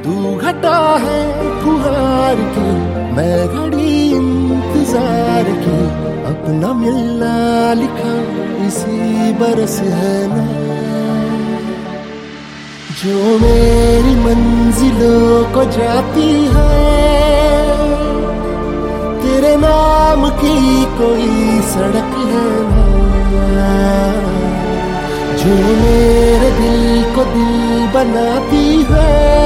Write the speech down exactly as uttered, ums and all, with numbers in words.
तू घटा है फुहार की, मैं घड़ी इंतजार की, अपना मिलना लिखा इसी बरस है ना। जो मेरी मंजिलों को जाती है, तेरे नाम की कोई सड़क है ना। जो मेरे दिल को दिल बनाती है,